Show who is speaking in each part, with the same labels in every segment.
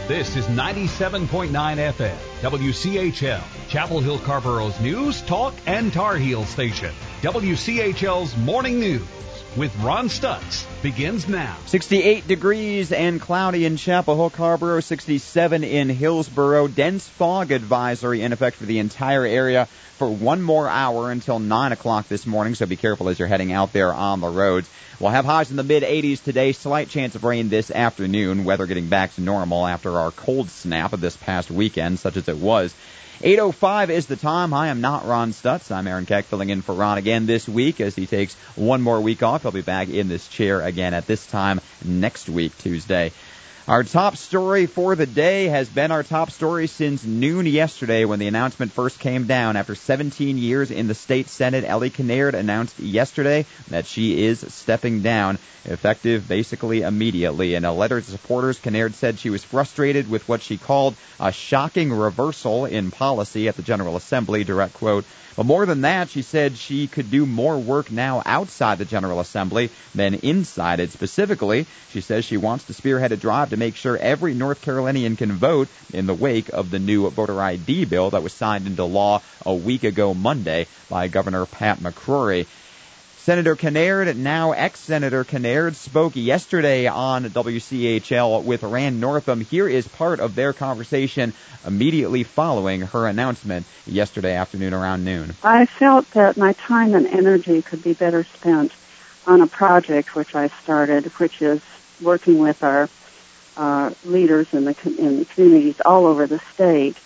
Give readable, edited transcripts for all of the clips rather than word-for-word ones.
Speaker 1: This is 97.9 FM, WCHL, Chapel Hill Carborough's news, talk, and Tar Heel station. WCHL's Morning News with Ron Stutz begins now.
Speaker 2: 68 degrees and cloudy in Chapel Hill Carborough, 67 in Hillsborough. Dense fog advisory in effect for the entire area for one more hour until 9 o'clock this morning, so be careful as you're heading out there on the roads. We'll have highs in the mid-80s today, slight chance of rain this afternoon, weather getting back to normal after our cold snap of this past weekend, such as it was. 8:05 is the time. I am not Ron Stutz. I'm Aaron Keck filling in for Ron again this week as he takes one more week off. He'll be back in this chair again at this time next week, Tuesday. Our top story for the day has been our top story since noon yesterday when the announcement first came down. After 17 years in the state Senate, Ellie Kinnaird announced yesterday that she is stepping down, effective basically immediately. In a letter to supporters, Kinnaird said she was frustrated with what she called a shocking reversal in policy at the General Assembly, direct quote. But more than that, she said she could do more work now outside the General Assembly than inside it. Specifically, she says she wants to spearhead a drive to make sure every North Carolinian can vote in the wake of the new voter ID bill that was signed into law a week ago Monday by Governor Pat McCrory. Senator Kinnaird, now ex-Senator Kinnaird, spoke yesterday on WCHL with Rand Northam. Here is part of their conversation immediately following her announcement yesterday afternoon around noon.
Speaker 3: I felt that my time and energy could be better spent on a project which I started, which is working with our leaders in the communities all over the state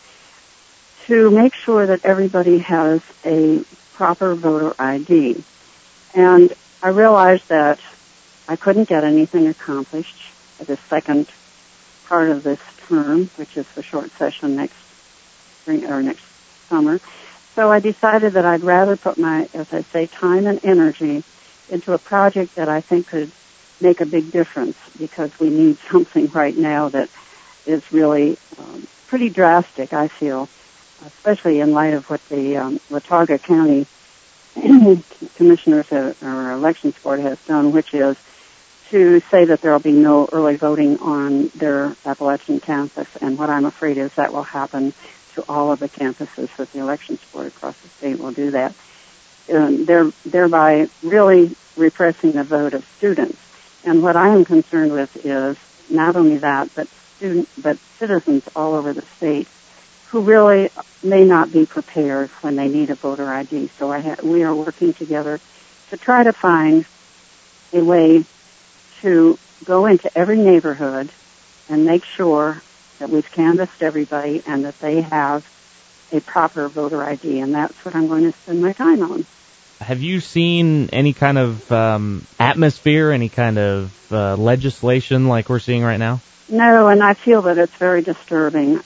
Speaker 3: to make sure that everybody has a proper voter ID. And I realized that I couldn't get anything accomplished at the second part of this term, which is the short session next spring or next summer. So I decided that I'd rather put my, as I say, time and energy into a project that I think could make a big difference, because we need something right now that is really pretty drastic, I feel, especially in light of what the Watauga County Commissioners or Elections Board has done, which is to say that there will be no early voting on their Appalachian campus. And what I'm afraid is that will happen to all of the campuses, that the Elections Board across the state will do that, thereby really repressing the vote of students. And what I am concerned with is not only that, but citizens all over the state who really may not be prepared when they need a voter ID. So we are working together to try to find a way to go into every neighborhood and make sure that we've canvassed everybody and that they have a proper voter ID. And that's what I'm going to spend my time on.
Speaker 4: Have you seen any kind of atmosphere, any kind of legislation like we're seeing right now?
Speaker 3: No, and I feel that it's very disturbing.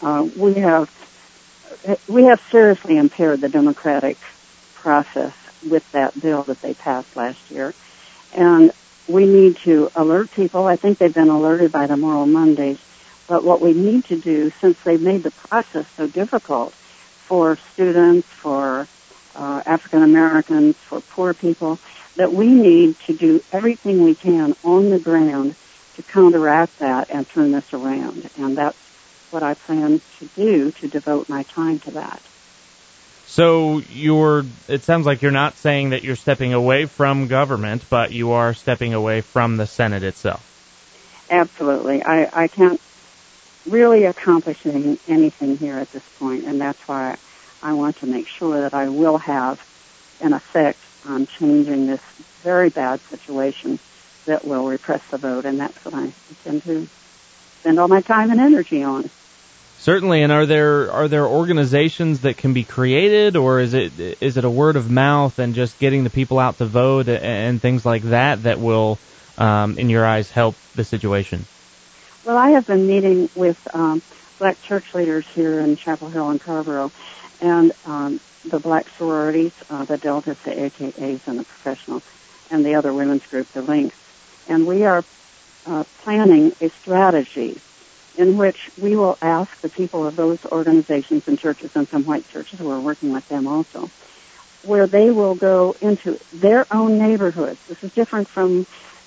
Speaker 3: We have seriously impaired the democratic process with that bill that they passed last year. And we need to alert people. I think they've been alerted by the Moral Mondays. But what we need to do, since they've made the process so difficult for students, for African Americans, for poor people, that we need to do everything we can on the ground to counteract that and turn this around. And that's what I plan to do, to devote my time to that.
Speaker 4: So it sounds like you're not saying that you're stepping away from government, but you are stepping away from the Senate itself.
Speaker 3: Absolutely. I can't really accomplish anything here at this point, and that's why I want to make sure that I will have an effect on changing this very bad situation that will repress the vote, and that's what I intend to spend all my time and energy on.
Speaker 4: Certainly, and are there organizations that can be created, or is it a word of mouth and just getting the people out to vote and things like that will, in your eyes, help the situation?
Speaker 3: Well, I have been meeting with black church leaders here in Chapel Hill and Carrboro, and the black sororities, the Deltas, the AKAs, and the professional, and the other women's group, the Links. And we are planning a strategy in which we will ask the people of those organizations and churches, and some white churches, we're working with them also, where they will go into their own neighborhoods. This is different from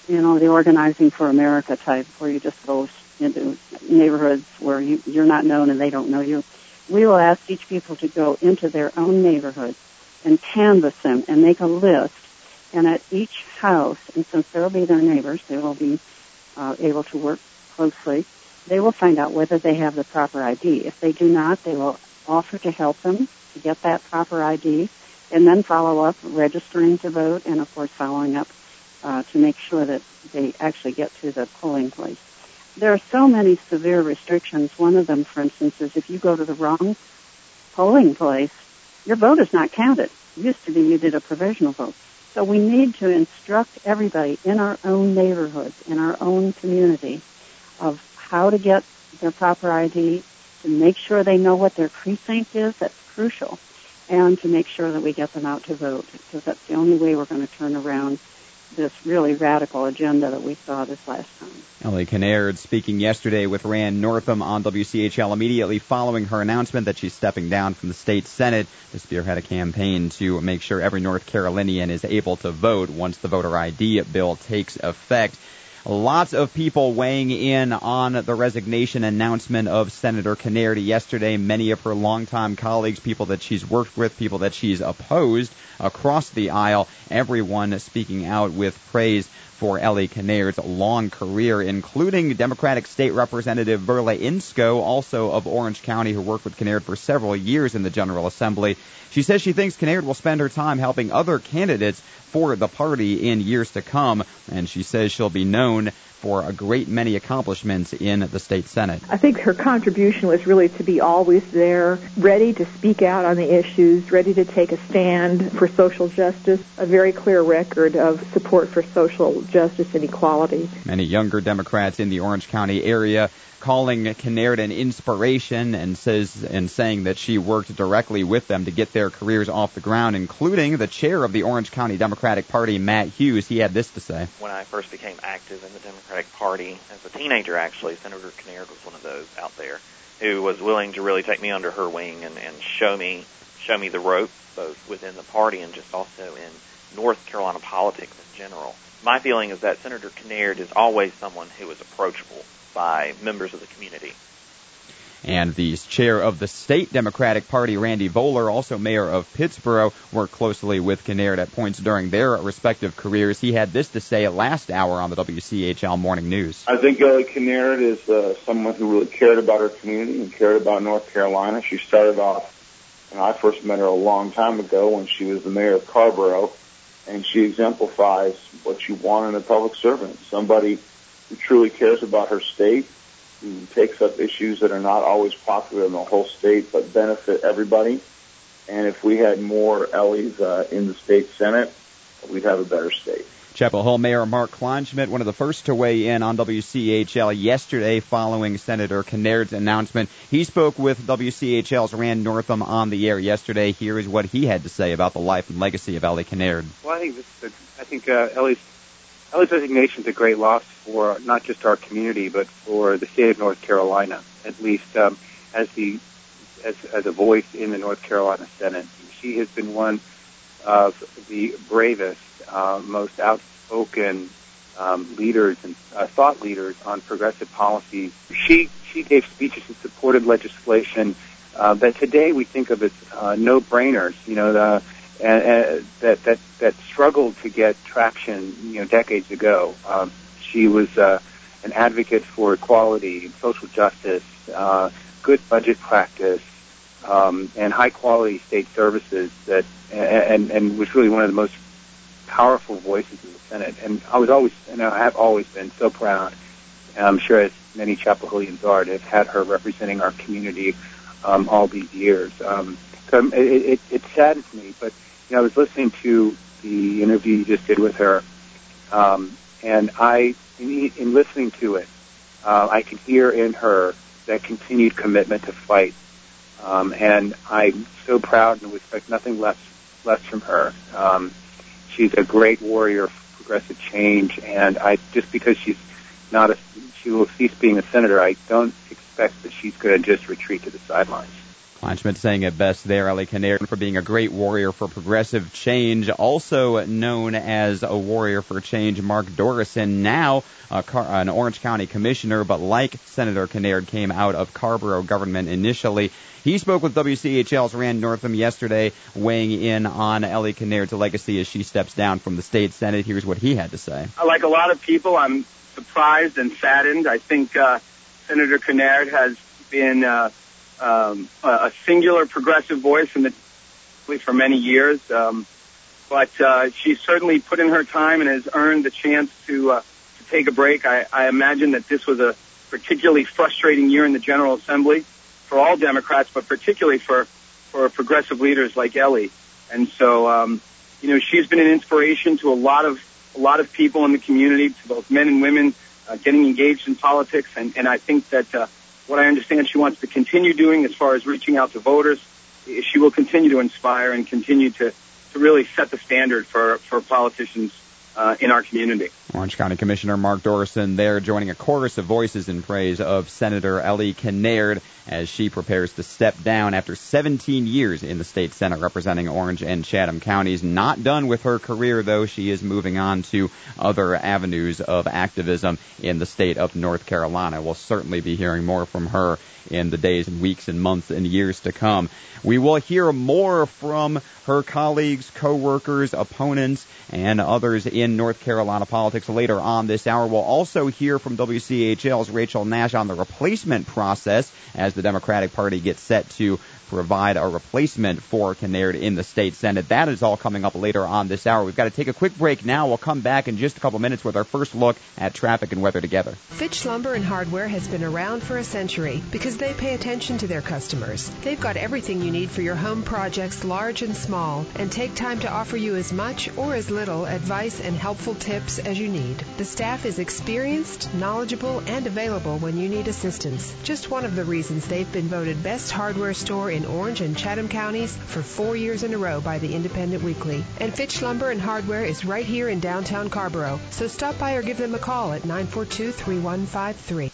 Speaker 3: the Organizing for America type, where you just go into neighborhoods where you're not known and they don't know you. We will ask each people to go into their own neighborhood and canvass them and make a list. And at each house, and since there will be their neighbors, they will be able to work closely. They will find out whether they have the proper ID. If they do not, they will offer to help them to get that proper ID, and then follow up, registering to vote, and of course following up to make sure that they actually get to the polling place. There are so many severe restrictions. One of them, for instance, is if you go to the wrong polling place, your vote is not counted. It used to be you did a provisional vote. So we need to instruct everybody in our own neighborhoods, in our own community, of how to get their proper ID, to make sure they know what their precinct is. That's crucial. And to make sure that we get them out to vote, because that's the only way we're going to turn around this really radical agenda that we saw this last time.
Speaker 2: Ellie Kinnaird speaking yesterday with Rand Northam on WCHL immediately following her announcement that she's stepping down from the state Senate to spearhead a campaign to make sure every North Carolinian is able to vote once the voter ID bill takes effect. Lots of people weighing in on the resignation announcement of Senator Kinnaird yesterday. Many of her longtime colleagues, people that she's worked with, people that she's opposed across the aisle, everyone speaking out with praise for Ellie Kinnaird's long career, including Democratic State Representative Verla Insko, also of Orange County, who worked with Kinnaird for several years in the General Assembly. She says she thinks Kinnaird will spend her time helping other candidates for the party in years to come, and she says she'll be known for a great many accomplishments in the state Senate.
Speaker 5: I think her contribution was really to be always there, ready to speak out on the issues, ready to take a stand for social justice, a very clear record of support for social justice and equality.
Speaker 2: Many younger Democrats in the Orange County area calling Kinnaird an inspiration and saying that she worked directly with them to get their careers off the ground, including the chair of the Orange County Democratic Party, Matt Hughes. He had this to say.
Speaker 6: When I first became active in the Democratic Party, as a teenager actually, Senator Kinnaird was one of those out there who was willing to really take me under her wing and show me the ropes, both within the party and just also in North Carolina politics in general. My feeling is that Senator Kinnaird is always someone who is approachable by members of the community.
Speaker 2: And the chair of the state Democratic Party, Randy Voller, also mayor of Pittsburgh, worked closely with Kinnaird at points during their respective careers. He had this to say last hour on the WCHL Morning News.
Speaker 7: I think Ellie Kinnaird is someone who really cared about her community and cared about North Carolina. She started off, and I first met her a long time ago when she was the mayor of Carrboro, and she exemplifies what you want in a public servant, somebody who truly cares about her state, who takes up issues that are not always popular in the whole state but benefit everybody. And if we had more Ellies in the state Senate, we'd have a better state.
Speaker 2: Chapel Hill Mayor Mark Kleinschmidt, one of the first to weigh in on WCHL yesterday following Senator Kinnaird's announcement. He spoke with WCHL's Rand Northam on the air yesterday. Here is what he had to say about the life and legacy of Ellie Kinnaird.
Speaker 8: Well, I think Ellie's resignation is a great loss for not just our community, but for the state of North Carolina, at least as a voice in the North Carolina Senate. She has been one of the bravest, most outspoken leaders and thought leaders on progressive policies. She gave speeches and supported legislation that today we think of as no-brainers. That struggled to get traction, decades ago. She was an advocate for equality, social justice, good budget practice, and high-quality state services and was really one of the most powerful voices in the Senate. And I have always been so proud. I'm sure as many Chapel Hillians are to have had her representing our community all these years. So it saddens me, but I was listening to the interview you just did with her, and in listening to it, I could hear in her that continued commitment to fight, and I'm so proud and would expect nothing less from her. She's a great warrior for progressive change, and just because she will cease being a senator, I don't expect that she's going to just retreat to the sidelines.
Speaker 2: Kleinschmidt saying it best there. Ellie Kinnaird for being a great warrior for progressive change. Also known as a warrior for change, Mark Dorison, now an Orange County commissioner, but like Senator Kinnaird, came out of Carrboro government initially. He spoke with WCHL's Rand Northam yesterday, weighing in on Ellie Kinnaird's legacy as she steps down from the state Senate. Here's what he had to say.
Speaker 9: Like a lot of people, I'm surprised and saddened. I think Senator Kinnaird has been a singular progressive voice for many years, but she's certainly put in her time and has earned the chance to take a break. I imagine that this was a particularly frustrating year in the General Assembly for all Democrats, but particularly for progressive leaders like Ellie. And so, she's been an inspiration to a lot of people in the community, to both men and women getting engaged in politics. And I think that what I understand she wants to continue doing as far as reaching out to voters, she will continue to inspire and continue to really set the standard for politicians in our community.
Speaker 2: Orange County Commissioner Mark Dorison there, joining a chorus of voices in praise of Senator Ellie Kinnaird as she prepares to step down after 17 years in the state Senate representing Orange and Chatham counties. Not done with her career, though. She is moving on to other avenues of activism in the state of North Carolina. We'll certainly be hearing more from her in the days and weeks and months and years to come. We will hear more from her colleagues, co-workers, opponents, and others in North Carolina politics later on this hour. We'll also hear from WCHL's Rachel Nash on the replacement process as the Democratic Party gets set to provide a replacement for Kinnaird in the state Senate. That is all coming up later on this hour. We've got to take a quick break now. We'll come back in just a couple minutes with our first look at traffic and weather together.
Speaker 10: Fitch Lumber and Hardware has been around for a century because they pay attention to their customers. They've got everything you need for your home projects, large and small, and take time to offer you as much or as little advice and helpful tips as you need. The staff is experienced, knowledgeable, and available when you need assistance. Just one of the reasons they've been voted best hardware store in Orange and Chatham counties for 4 years in a row by the Independent Weekly. And Fitch Lumber and Hardware is right here in downtown Carrboro. So stop by or give them a call at 942-3153.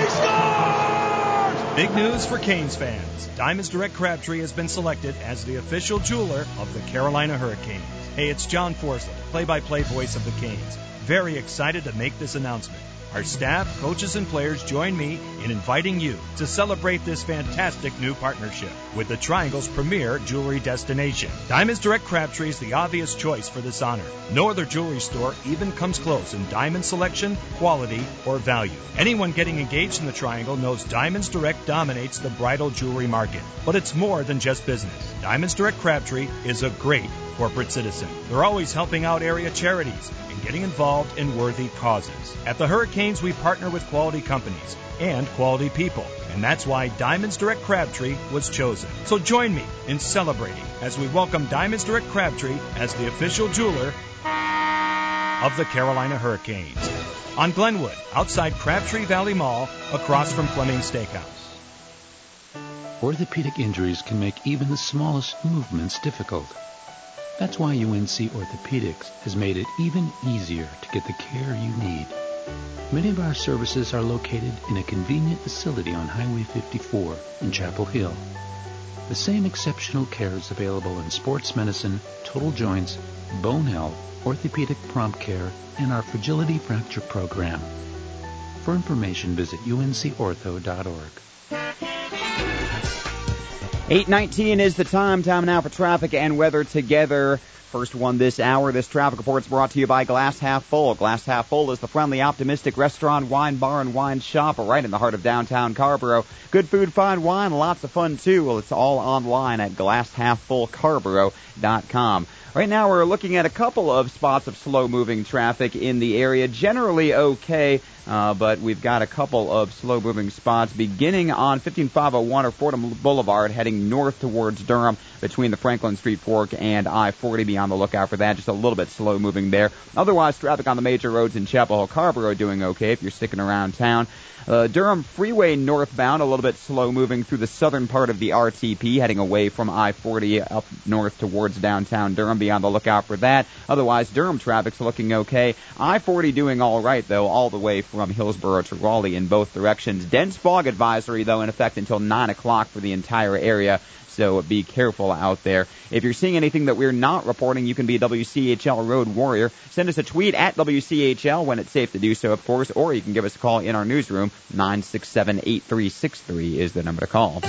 Speaker 11: Big news for Canes fans. Diamonds Direct Crabtree has been selected as the official jeweler of the Carolina Hurricanes. Hey, it's John Forsley, play-by-play voice of the Canes. Very excited to make this announcement. Our staff, coaches, and players join me in inviting you to celebrate this fantastic new partnership with the Triangle's premier jewelry destination. Diamonds Direct Crabtree is the obvious choice for this honor. No other jewelry store even comes close in diamond selection, quality, or value. Anyone getting engaged in the Triangle knows Diamonds Direct dominates the bridal jewelry market. But it's more than just business. Diamonds Direct Crabtree is a great corporate citizen. They're always helping out area charities and getting involved in worthy causes. At the Hurricanes, we partner with quality companies and quality people, and that's why Diamonds Direct Crabtree was chosen. So join me in celebrating as we welcome Diamonds Direct Crabtree as the official jeweler of the Carolina Hurricanes. On Glenwood, outside Crabtree Valley Mall, across from Fleming's Steakhouse.
Speaker 12: Orthopedic injuries can make even the smallest movements difficult. That's why UNC Orthopedics has made it even easier to get the care you need. Many of our services are located in a convenient facility on Highway 54 in Chapel Hill. The same exceptional care is available in sports medicine, total joints, bone health, orthopedic prompt care, and our fragility fracture program. For information, visit uncortho.org.
Speaker 2: 8:19 is the time now for traffic and weather together. First one this hour. This traffic report is brought to you by Glass Half Full. Glass Half Full is the friendly, optimistic restaurant, wine bar, and wine shop right in the heart of downtown Carrboro. Good food, fine wine, lots of fun, too. Well, it's all online at glasshalffullcarboro.com. Right now, we're looking at a couple of spots of slow-moving traffic in the area. Generally okay, but we've got a couple of slow-moving spots beginning on 15501 or Fordham Boulevard heading north towards Durham between the Franklin Street Fork and I-40 beyond on the lookout for that. Just a little bit slow moving there. Otherwise, traffic on the major roads in Chapel Hill Carrboro doing okay if you're sticking around town. Durham Freeway northbound, a little bit slow moving through the southern part of the RTP, heading away from I-40 up north towards downtown Durham. Be on the lookout for that. Otherwise, Durham traffic's looking okay. I-40 doing all right, though, all the way from Hillsborough to Raleigh in both directions. Dense fog advisory, though, in effect until 9 o'clock for the entire area. So be careful out there. If you're seeing anything that we're not reporting, you can be a WCHL Road Warrior. Send us a tweet at WCHL when it's safe to do so, of course, or you can give us a call in our newsroom. 967-8363 is the number to call.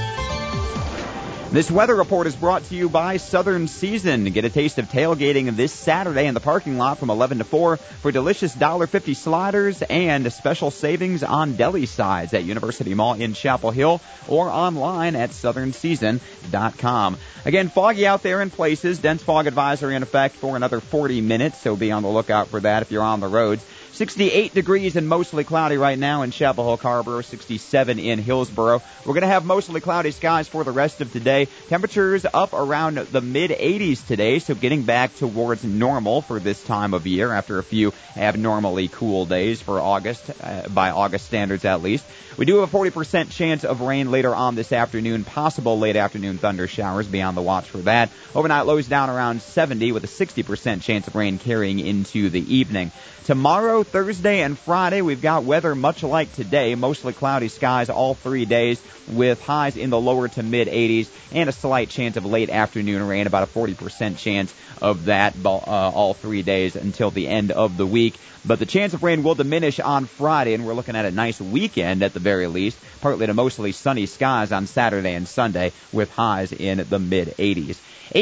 Speaker 2: This weather report is brought to you by Southern Season. Get a taste of tailgating this Saturday in the parking lot from 11 to 4 for delicious $1.50 sliders and special savings on deli sides at University Mall in Chapel Hill or online at southernseason.com. Again, foggy out there in places. Dense fog advisory in effect for another 40 minutes, so be on the lookout for that if you're on the roads. 68 degrees and mostly cloudy right now in Chapel Hill Carrboro, 67 in Hillsborough. We're going to have mostly cloudy skies for the rest of today. Temperatures up around the mid-80s today, so getting back towards normal for this time of year after a few abnormally cool days for August, by August standards at least. We do have a 40% chance of rain later on this afternoon, possible late afternoon thunder showers. Be on the watch for that. Overnight lows down around 70 with a 60% chance of rain carrying into the evening. Tomorrow, Thursday, and Friday, we've got weather much like today, mostly cloudy skies all 3 days with highs in the lower to mid-80s and a slight chance of late afternoon rain, about a 40% chance of that all 3 days until the end of the week. But the chance of rain will diminish on Friday, and we're looking at a nice weekend at the very least, partly to mostly sunny skies on Saturday and Sunday with highs in the mid-80s.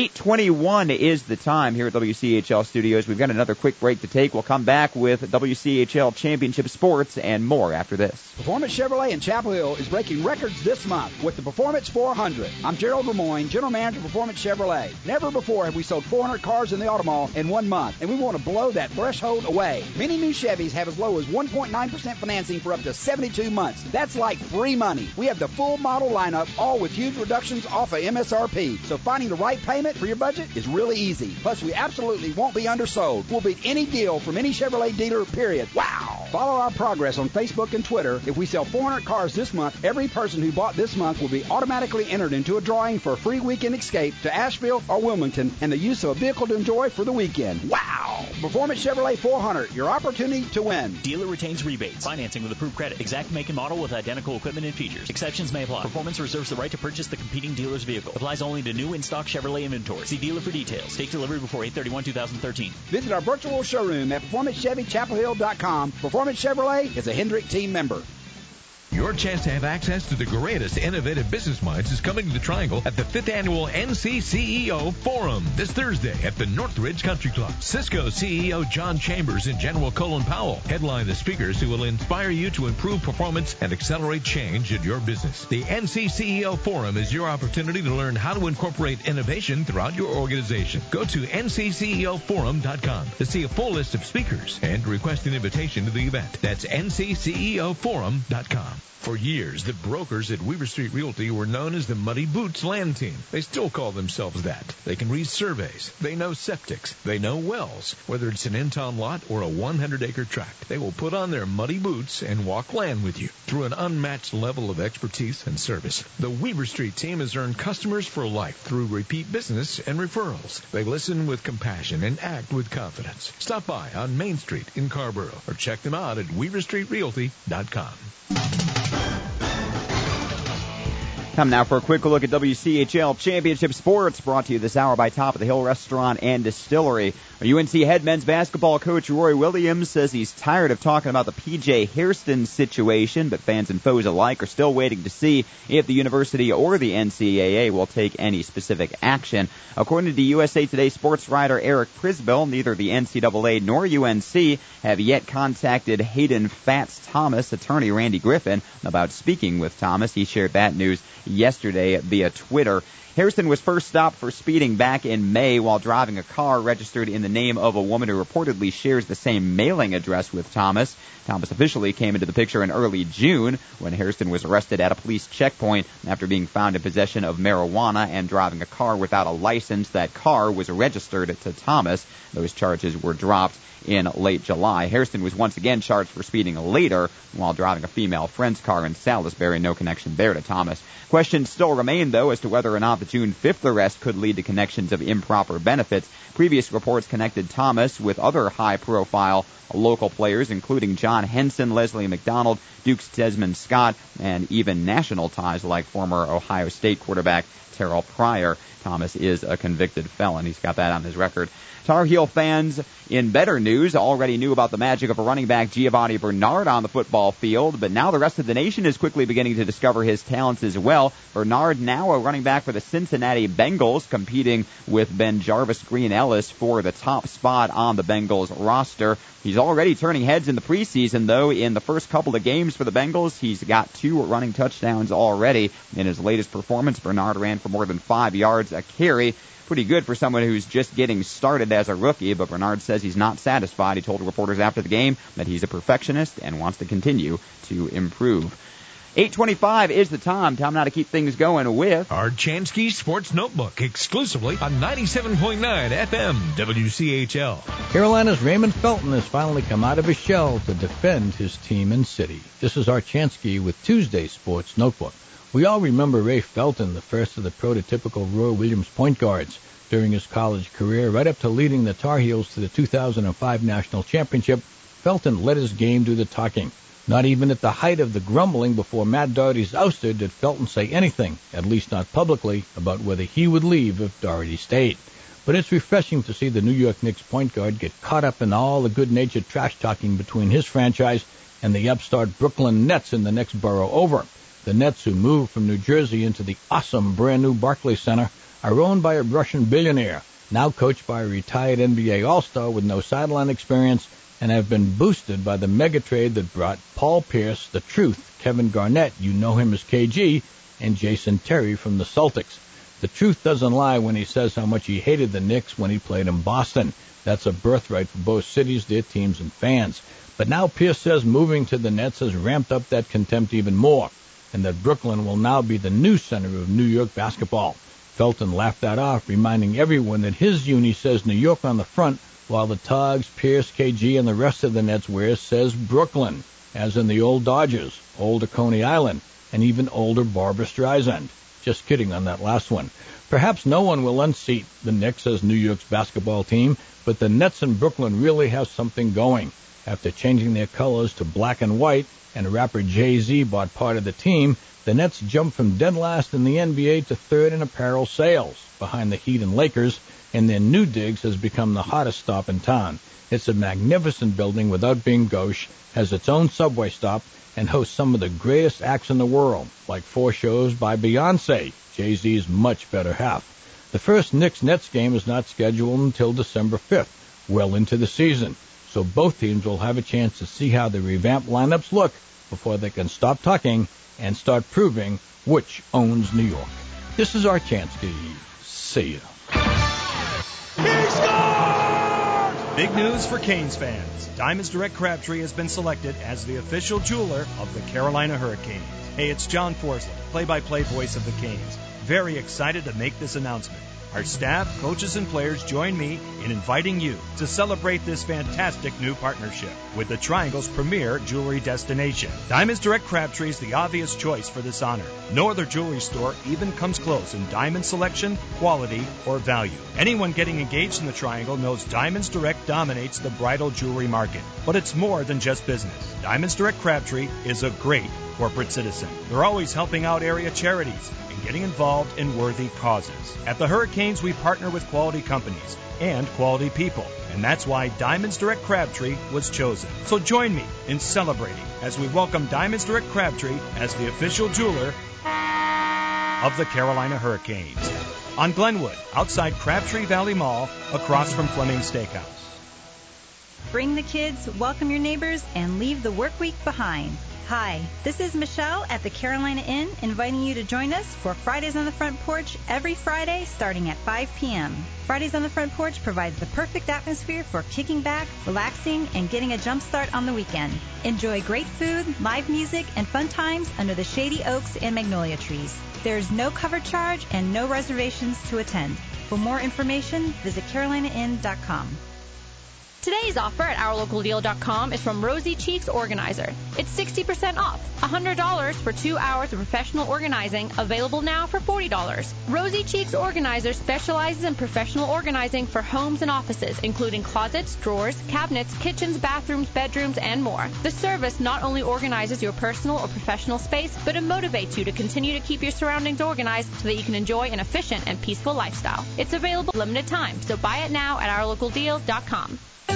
Speaker 2: 8:21 is the time here at WCHL Studios. We've got another quick break to take. We'll come back with WCHL Championship Sports and more after this.
Speaker 13: Performance Chevrolet in Chapel Hill is breaking records this month with the Performance 400. I'm Gerald Lemoyne, General Manager of Performance Chevrolet. Never before have we sold 400 cars in the Auto Mall in 1 month, and we want to blow that threshold away. Many new Chevys have as low as 1.9% financing for up to 72 months. That's like free money. We have the full model lineup, all with huge reductions off of MSRP. So finding the right payment for your budget is really easy. Plus, we absolutely won't be undersold. We'll beat any deal from any Chevrolet dealer, period. Wow! Follow our progress on Facebook and Twitter. If we sell 400 cars this month, every person who bought this month will be automatically entered into a drawing for a free weekend escape to Asheville or Wilmington and the use of a vehicle to enjoy for the weekend. Wow! Performance Chevrolet 400, your opportunity to win.
Speaker 14: Dealer retains rebates. Financing with approved credit. Exact make and model with identical equipment and features. Exceptions may apply. Performance reserves the right to purchase the competing dealer's vehicle. Applies only to new in-stock Chevrolet inventory. See dealer for details. Take delivery before 8/31/2013.
Speaker 13: Visit our virtual showroom at PerformanceChevyChapelHill.com. Performance Chevrolet is a Hendrick team member.
Speaker 15: Your chance to have access to the greatest innovative business minds is coming to the Triangle at the 5th Annual NC CEO Forum this Thursday at the Northridge Country Club. Cisco CEO John Chambers and General Colin Powell headline the speakers who will inspire you to improve performance and accelerate change in your business. The NC CEO Forum is your opportunity to learn how to incorporate innovation throughout your organization. Go to ncceoforum.com to see a full list of speakers and request an invitation to the event. That's ncceoforum.com. For years, the brokers at Weaver Street Realty were known as the Muddy Boots Land Team. They still call themselves that. They can read surveys. They know septics. They know wells. Whether it's an in-town lot or a 100-acre tract, they will put on their muddy boots and walk land with you through an unmatched level of expertise and service. The Weaver Street team has earned customers for life through repeat business and referrals. They listen with compassion and act with confidence. Stop by on Main Street in Carrboro or check them out at weaverstreetrealty.com.
Speaker 2: Time now for a quick look at WCHL Championship Sports, brought to you this hour by Top of the Hill Restaurant and Distillery. UNC head men's basketball coach Roy Williams says he's tired of talking about the P.J. Hairston situation, but fans and foes alike are still waiting to see if the university or the NCAA will take any specific action. According to USA Today sports writer Eric Prisbill, neither the NCAA nor UNC have yet contacted Hayden Fats Thomas attorney Randy Griffin about speaking with Thomas. He shared that news yesterday via Twitter. Hairston was first stopped for speeding back in May while driving a car registered in the name of a woman who reportedly shares the same mailing address with Thomas. Thomas officially came into the picture in early June when Hairston was arrested at a police checkpoint after being found in possession of marijuana and driving a car without a license. That car was registered to Thomas. Those charges were dropped in late July. Hairston was once again charged for speeding later while driving a female friend's car in Salisbury. No connection there to Thomas. Questions still remain, though, as to whether or not the June 5th arrest could lead to connections of improper benefits. Previous reports connected Thomas with other high-profile local players, including John Henson, Leslie McDonald, Duke's Desmond Scott, and even national ties like former Ohio State quarterback Terrell Pryor. Thomas is a convicted felon. He's got that on his record. Tar Heel fans, in better news, already knew about the magic of a running back Giovanni Bernard on the football field, but now the rest of the nation is quickly beginning to discover his talents as well. Bernard now a running back for the Cincinnati Bengals, competing with Ben Jarvis Green Ellis for the top spot on the Bengals roster. He's already turning heads in the preseason, though. In the first couple of games for the Bengals, he's got 2 running touchdowns already. In his latest performance, Bernard ran for more than 5 yards a carry. Pretty good for someone who's just getting started as a rookie, but Bernard says he's not satisfied. He told reporters after the game that he's a perfectionist and wants to continue to improve. 8:25 is the time. Time now to keep things going with
Speaker 15: our Chansky Sports Notebook, exclusively on 97.9 FM WCHL.
Speaker 16: Carolina's Raymond Felton has finally come out of his shell to defend his team and city. This is our Chansky with Tuesday's Sports Notebook. We all remember Ray Felton, the first of the prototypical Roy Williams point guards. During his college career, right up to leading the Tar Heels to the 2005 National Championship, Felton let his game do the talking. Not even at the height of the grumbling before Matt Doherty's ouster did Felton say anything, at least not publicly, about whether he would leave if Doherty stayed. But it's refreshing to see the New York Knicks point guard get caught up in all the good-natured trash-talking between his franchise and the upstart Brooklyn Nets in the next borough over. The Nets, who moved from New Jersey into the awesome brand-new Barclays Center, are owned by a Russian billionaire, now coached by a retired NBA All-Star with no sideline experience, and have been boosted by the mega trade that brought Paul Pierce, the Truth, Kevin Garnett, you know him as KG, and Jason Terry from the Celtics. The Truth doesn't lie when he says how much he hated the Knicks when he played in Boston. That's a birthright for both cities, their teams, and fans. But now Pierce says moving to the Nets has ramped up that contempt even more, and that Brooklyn will now be the new center of New York basketball. Felton laughed that off, reminding everyone that his uni says New York on the front, while the Togs, Pierce, KG, and the rest of the Nets wear says Brooklyn, as in the old Dodgers, older Coney Island, and even older Barbra Streisand. Just kidding on that last one. Perhaps no one will unseat the Knicks as New York's basketball team, but the Nets in Brooklyn really have something going. After changing their colors to black and white, and rapper Jay-Z bought part of the team, the Nets jumped from dead last in the NBA to third in apparel sales, behind the Heat and Lakers, and their new digs has become the hottest stop in town. It's a magnificent building without being gauche, has its own subway stop, and hosts some of the greatest acts in the world, like 4 shows by Beyonce, Jay-Z's much better half. The first Knicks-Nets game is not scheduled until December 5th, well into the season, so both teams will have a chance to see how the revamped lineups look before they can stop talking and start proving which owns New York. This is our chance to see ya.
Speaker 11: He scored! Big news for Canes fans. Diamonds Direct Crabtree has been selected as the official jeweler of the Carolina Hurricanes. Hey, it's John Forsley, play-by-play voice of the Canes. Very excited to make this announcement. Our staff, coaches, and players join me in inviting you to celebrate this fantastic new partnership with the Triangle's premier jewelry destination. Diamonds Direct Crabtree is the obvious choice for this honor. No other jewelry store even comes close in diamond selection, quality, or value. Anyone getting engaged in the Triangle knows Diamonds Direct dominates the bridal jewelry market. But it's more than just business. Diamonds Direct Crabtree is a great corporate citizen. They're always helping out area charities and getting involved in worthy causes. At the Hurricanes, we partner with quality companies and quality people, and that's why Diamonds Direct Crabtree was chosen. So join me in celebrating as we welcome Diamonds Direct Crabtree as the official jeweler of the Carolina Hurricanes. On Glenwood, outside Crabtree Valley Mall, across from Fleming's Steakhouse.
Speaker 17: Bring the kids, welcome your neighbors, and leave the work week behind. Hi, this is Michelle at the Carolina Inn, inviting you to join us for Fridays on the Front Porch every Friday starting at 5 p.m. Fridays on the Front Porch provides the perfect atmosphere for kicking back, relaxing, and getting a jump start on the weekend. Enjoy great food, live music, and fun times under the shady oaks and magnolia trees. There's no cover charge and no reservations to attend. For more information, visit carolinainn.com.
Speaker 18: Today's offer at OurLocalDeal.com is from Rosy Cheeks Organizer. It's 60% off, $100 for 2 hours of professional organizing, available now for $40. Rosy Cheeks Organizer specializes in professional organizing for homes and offices, including closets, drawers, cabinets, kitchens, bathrooms, bedrooms, and more. The service not only organizes your personal or professional space, but it motivates you to continue to keep your surroundings organized so that you can enjoy an efficient and peaceful lifestyle. It's available limited time, so buy it now at OurLocalDeal.com.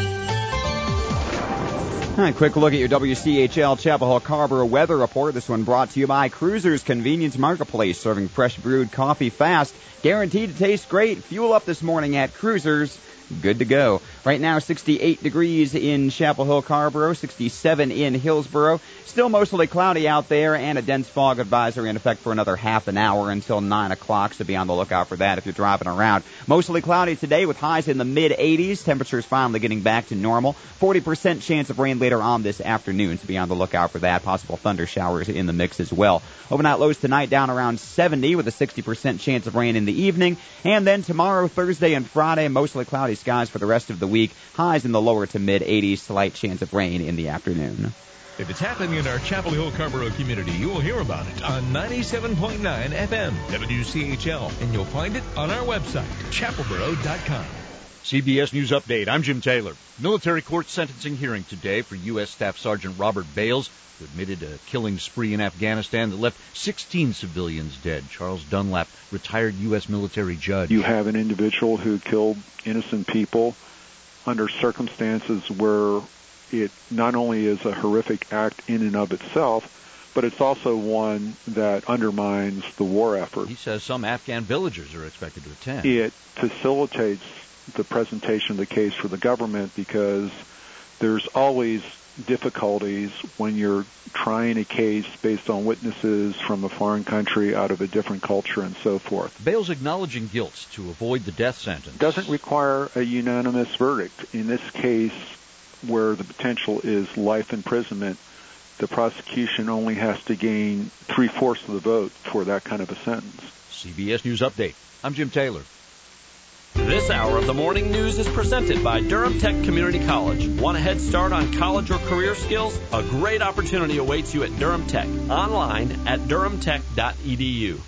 Speaker 2: All right, quick look at your WCHL Chapel Hill Carrboro weather report. This one brought to you by Cruisers Convenience Marketplace, serving fresh brewed coffee fast, guaranteed to taste great. Fuel up this morning at Cruisers. Good to go. Right now, 68 degrees in Chapel Hill, Carrboro, 67 in Hillsboro. Still mostly cloudy out there, and a dense fog advisory in effect for another half an hour until 9 o'clock, so be on the lookout for that if you're driving around. Mostly cloudy today with highs in the mid-80s. Temperatures finally getting back to normal. 40% chance of rain later on this afternoon, so be on the lookout for that. Possible thunder showers in the mix as well. Overnight lows tonight down around 70 with a 60% chance of rain in the evening. And then tomorrow, Thursday and Friday, mostly cloudy skies for the rest of the week. Highs in the lower to mid-80s, slight chance of rain in the afternoon.
Speaker 15: If it's happening in our Chapel Hill Carrboro community, you will hear about it on 97.9 FM WCHL, and you'll find it on our website, chapelboro.com.
Speaker 19: CBS News Update. I'm Jim Taylor. Military court sentencing hearing today for U.S. Staff Sergeant Robert Bales, who admitted a killing spree in Afghanistan that left 16 civilians dead. Charles Dunlap, retired U.S. military judge.
Speaker 20: You have an individual who killed innocent people under circumstances where it not only is a horrific act in and of itself, but it's also one that undermines the war effort.
Speaker 19: He says some Afghan villagers are expected to attend.
Speaker 20: It facilitates the presentation of the case for the government because there's always difficulties when you're trying a case based on witnesses from a foreign country out of a different culture and so forth.
Speaker 19: Bales acknowledging guilt to avoid the death sentence.
Speaker 20: Doesn't require a unanimous verdict. In this case, where the potential is life imprisonment, the prosecution only has to gain 3/4 of the vote for that kind of a sentence.
Speaker 19: CBS News Update. I'm Jim Taylor.
Speaker 21: This hour of the morning news is presented by Durham Tech Community College. Want a head start on college or career skills? A great opportunity awaits you at Durham Tech. Online at durhamtech.edu.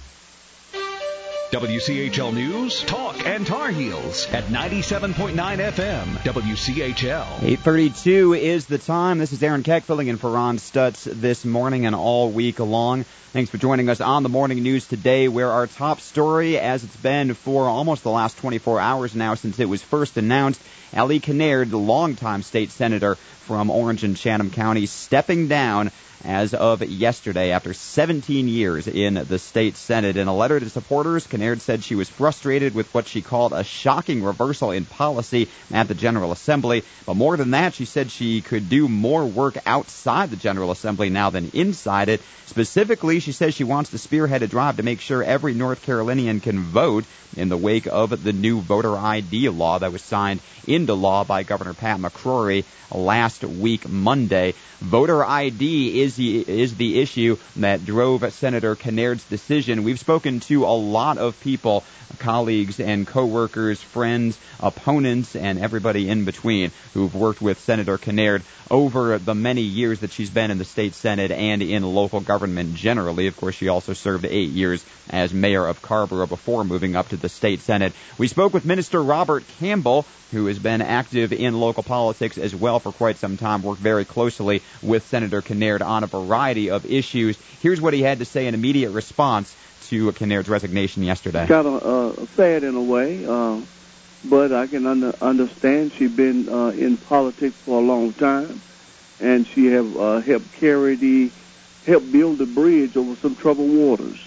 Speaker 1: WCHL News, Talk, and Tar Heels at 97.9 FM, WCHL.
Speaker 2: 8:32 is the time. This is Aaron Keck filling in for Ron Stutz this morning and all week long. Thanks for joining us on the morning news today, where our top story, as it's been for almost the last 24 hours now since it was first announced, Ellie Kinnaird, the longtime state senator from Orange and Chatham County, stepping down as of yesterday after 17 years in the state Senate. In a letter to supporters, Kinnaird said she was frustrated with what she called a shocking reversal in policy at the General Assembly. But more than that, she said she could do more work outside the General Assembly now than inside it. Specifically, she says she wants to spearhead a drive to make sure every North Carolinian can vote in the wake of the new voter ID law that was signed into law by Governor Pat McCrory last week, Monday. Voter ID is the issue that drove Senator Kinnaird's decision. We've spoken to a lot of people, colleagues and coworkers, friends, opponents, and everybody in between who've worked with Senator Kinnaird over the many years that she's been in the state Senate and in local government generally. Of course, she also served 8 years as mayor of Carrboro before moving up to the state Senate. We spoke with Minister Robert Campbell, who has been active in local politics as well for quite some time, worked very closely with Senator Kinnaird on a variety of issues. Here's what he had to say in immediate response to Kinnaird's resignation yesterday.
Speaker 22: Kind of sad in a way, but I can understand. She's been in politics for a long time, and she have helped build the bridge over some troubled waters.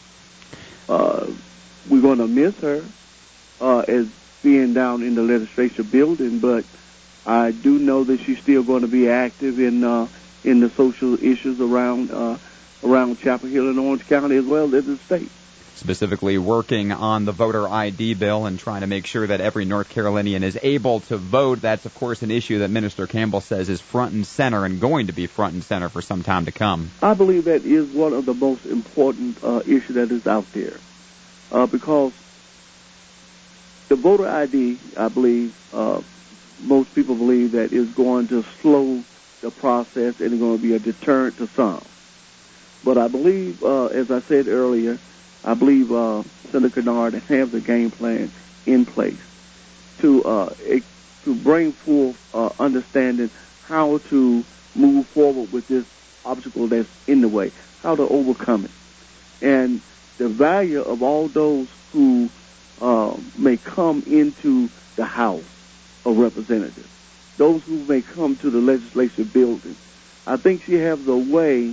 Speaker 22: We're going to miss her as being down in the legislature building, but I do know that she's still going to be active in in the social issues around Chapel Hill and Orange County as well as the state.
Speaker 2: Specifically working on the voter ID bill and trying to make sure that every North Carolinian is able to vote. That's, of course, an issue that Minister Campbell says is front and center and going to be front and center for some time to come.
Speaker 22: I believe that is one of the most important issues that is out there because the voter ID, I believe, most people believe that is going to slow the process and it's going to be a deterrent to some. But I believe, as I said earlier, I believe Senator Kennard has a game plan in place to bring forth understanding how to move forward with this obstacle that's in the way, how to overcome it. And the value of all those who may come into the House of Representatives, those who may come to the legislative building. I think she has a way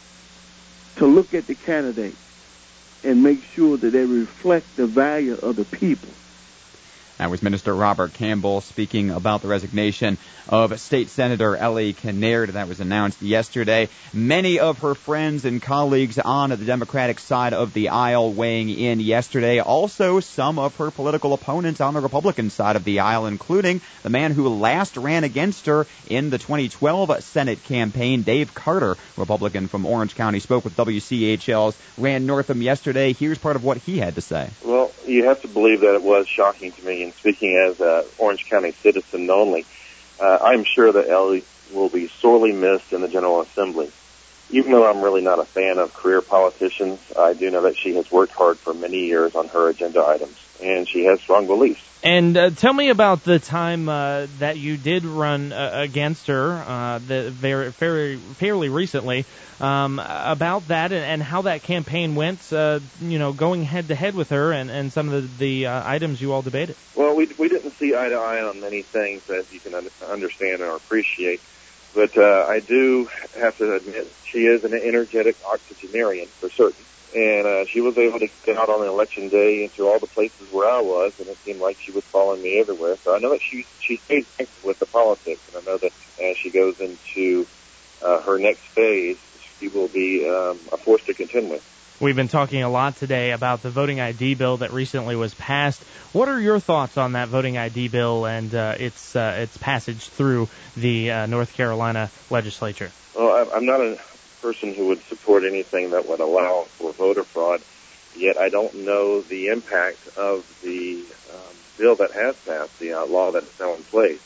Speaker 22: to look at the candidates and make sure that they reflect the value of the people.
Speaker 2: That was Minister Robert Campbell speaking about the resignation of State Senator Ellie Kinnaird. That was announced yesterday. Many of her friends and colleagues on the Democratic side of the aisle weighing in yesterday. Also, some of her political opponents on the Republican side of the aisle, including the man who last ran against her in the 2012 Senate campaign, Dave Carter, Republican from Orange County, spoke with WCHL's Rand Northam yesterday. Here's part of what he had to say.
Speaker 3: Well, you have to believe that it was shocking to me, and speaking as an Orange County citizen only, I'm sure that Ellie will be sorely missed in the General Assembly. Even though I'm really not a fan of career politicians, I do know that she has worked hard for many years on her agenda items, and she has strong beliefs.
Speaker 4: And tell me about the time that you did run against her fairly recently, about that and how that campaign went, going head-to-head with her and some of the items you all debated.
Speaker 3: Well, we didn't see eye to eye on many things, as you can understand or appreciate. But I do have to admit she is an energetic octogenarian for certain. And she was able to get out on election day into all the places where I was, and it seemed like she was following me everywhere. So I know that she stays active with the politics, and I know that as she goes into her next phase, she will be a force to contend with.
Speaker 4: We've been talking a lot today about the voting ID bill that recently was passed. What are your thoughts on that voting ID bill and its passage through the North Carolina legislature?
Speaker 3: Well, I'm not a person who would support anything that would allow for voter fraud, yet I don't know the impact of the bill that has passed, the law that is now in place.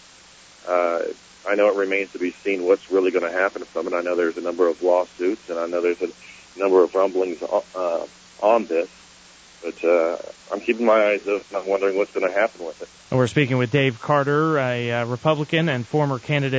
Speaker 3: I know it remains to be seen what's really going to happen from it. I know there's a number of lawsuits, and I know there's a number of rumblings on this, but I'm keeping my eyes open. I'm wondering what's going to happen with it.
Speaker 4: We're speaking with Dave Carter, a Republican and former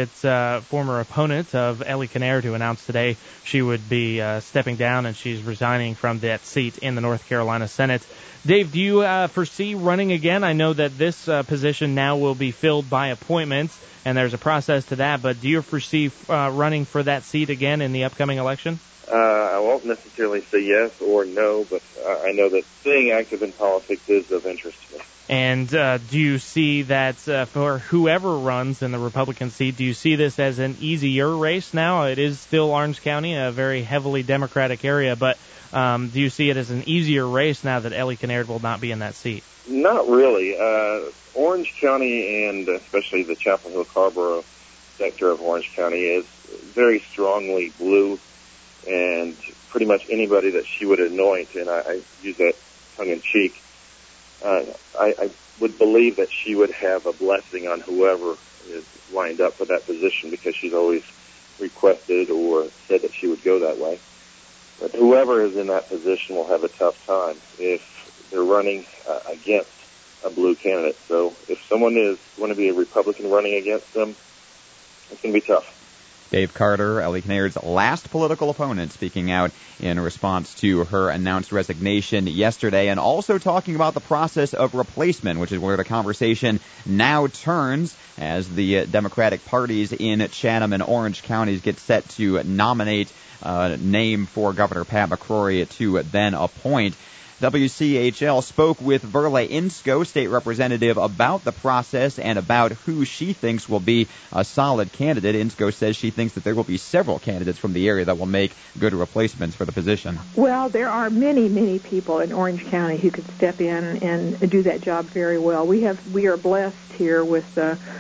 Speaker 4: opponent of Ellie Kinnaird, who announced today she would be stepping down and she's resigning from that seat in the North Carolina Senate. Dave, do you foresee running again? I know that this position now will be filled by appointments, and there's a process to that, but do you foresee running for that seat again in the upcoming election?
Speaker 3: I won't necessarily say yes or no, but I know that staying active in politics is of interest to me.
Speaker 4: And do you see that for whoever runs in the Republican seat, do you see this as an easier race now? It is still Orange County, a very heavily Democratic area, but do you see it as an easier race now that Ellie Kinnaird will not be in that seat?
Speaker 3: Not really. Orange County, and especially the Chapel Hill Carrboro sector of Orange County, is very strongly blue, and pretty much anybody that she would anoint, and I use that tongue-in-cheek, I would believe that she would have a blessing on whoever is lined up for that position, because she's always requested or said that she would go that way. But whoever is in that position will have a tough time if they're running against a blue candidate. So if someone is going to be a Republican running against them, it's going to be tough.
Speaker 2: Dave Carter, Ellie Kinnaird's last political opponent, speaking out in response to her announced resignation yesterday, and also talking about the process of replacement, which is where the conversation now turns as the Democratic parties in Chatham and Orange counties get set to nominate a name for Governor Pat McCrory to then appoint. WCHL spoke with Verla Insko, state representative, about the process and about who she thinks will be a solid candidate. Insko says she thinks that there will be several candidates from the area that will make good replacements for the position.
Speaker 5: Well, there are many, many people in Orange County who could step in and do that job very well. We are blessed here with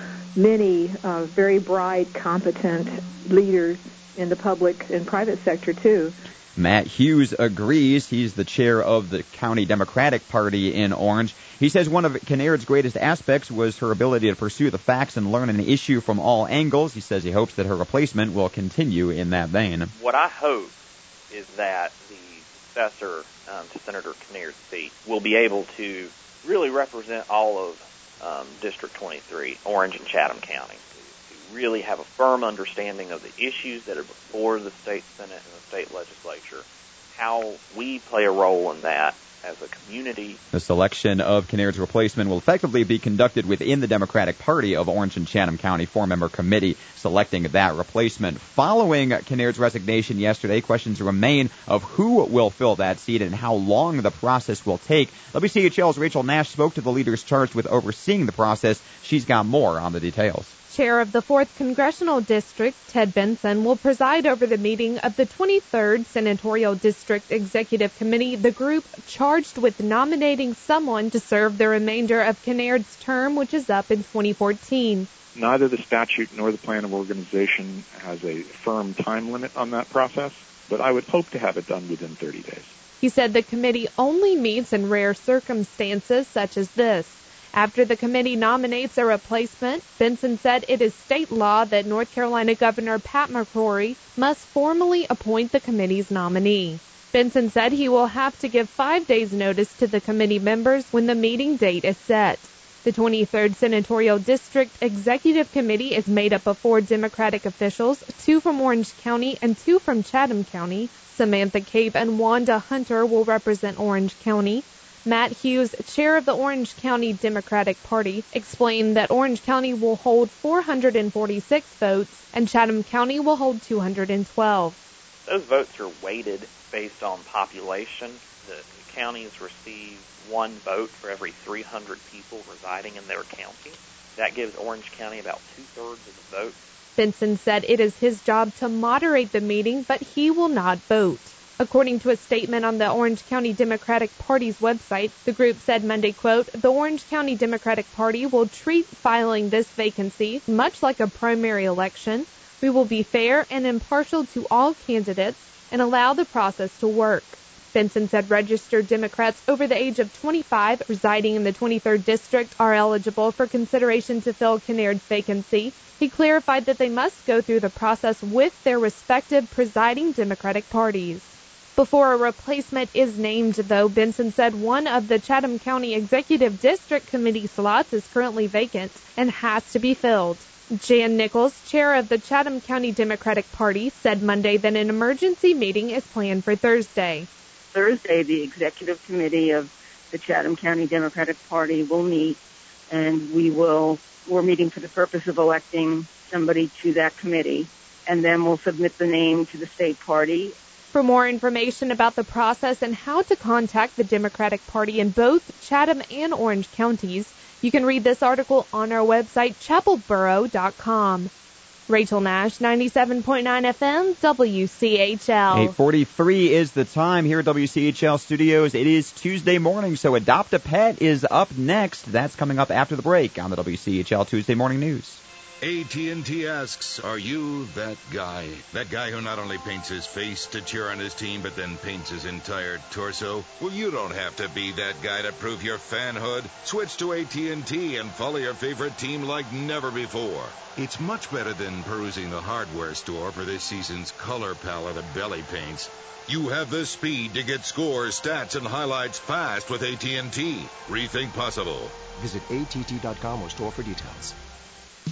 Speaker 5: many very bright, competent leaders in the public and private sector, too.
Speaker 2: Matt Hughes agrees. He's the chair of the County Democratic Party in Orange. He says one of Kinnaird's greatest aspects was her ability to pursue the facts and learn an issue from all angles. He says he hopes that her replacement will continue in that vein.
Speaker 6: What I hope is that the successor to Senator Kinnaird seat will be able to really represent all of District 23, Orange and Chatham County, to really have a firm understanding of the issues that are before the state Senate and the state legislature, how we play a role in that as a community.
Speaker 2: The selection of Kinnaird's replacement will effectively be conducted within the Democratic Party of Orange and Chatham County, four-member committee selecting that replacement. Following Kinnaird's resignation yesterday, questions remain of who will fill that seat and how long the process will take. WCHL's Rachel Nash spoke to the leaders charged with overseeing the process. She's got more on the details.
Speaker 23: Chair of the 4th Congressional District, Ted Benson, will preside over the meeting of the 23rd Senatorial District Executive Committee, the group charged with nominating someone to serve the remainder of Kinnaird's term, which is up in 2014.
Speaker 24: Neither the statute nor the plan of organization has a firm time limit on that process, but I would hope to have it done within 30 days.
Speaker 23: He said the committee only meets in rare circumstances such as this. After the committee nominates a replacement, Benson said it is state law that North Carolina Governor Pat McCrory must formally appoint the committee's nominee. Benson said he will have to give 5 days' notice to the committee members when the meeting date is set. The 23rd Senatorial District Executive Committee is made up of 4 Democratic officials, 2 from Orange County and 2 from Chatham County. Samantha Cape and Wanda Hunter will represent Orange County. Matt Hughes, chair of the Orange County Democratic Party, explained that Orange County will hold 446 votes and Chatham County will hold 212.
Speaker 6: Those votes are weighted based on population. The counties receive 1 vote for every 300 people residing in their county. That gives Orange County about 2/3 of the vote.
Speaker 23: Benson said it is his job to moderate the meeting, but he will not vote. According to a statement on the Orange County Democratic Party's website, the group said Monday, quote, the Orange County Democratic Party will treat filing this vacancy much like a primary election. We will be fair and impartial to all candidates and allow the process to work. Benson said registered Democrats over the age of 25 residing in the 23rd District are eligible for consideration to fill Kinnaird's vacancy. He clarified that they must go through the process with their respective presiding Democratic parties. Before a replacement is named, though, Benson said one of the Chatham County Executive District Committee slots is currently vacant and has to be filled. Jan Nichols, chair of the Chatham County Democratic Party, said Monday that an emergency meeting is planned for Thursday.
Speaker 25: Thursday, the Executive Committee of the Chatham County Democratic Party will meet, and we're meeting for the purpose of electing somebody to that committee, and then we'll submit the name to the state party.
Speaker 23: For more information about the process and how to contact the Democratic Party in both Chatham and Orange counties, you can read this article on our website, chapelboro.com. Rachel Nash, 97.9 FM, WCHL.
Speaker 2: 8:43 is the time here at WCHL Studios. It is Tuesday morning, so Adopt a Pet is up next. That's coming up after the break on the WCHL Tuesday Morning News.
Speaker 26: AT&T asks, are you that guy? That guy who not only paints his face to cheer on his team, but then paints his entire torso? Well, you don't have to be that guy to prove your fanhood. Switch to AT&T and follow your favorite team like never before. It's much better than perusing the hardware store for this season's color palette of belly paints. You have the speed to get scores, stats, and highlights fast with AT&T. Rethink possible.
Speaker 27: Visit att.com or store for details.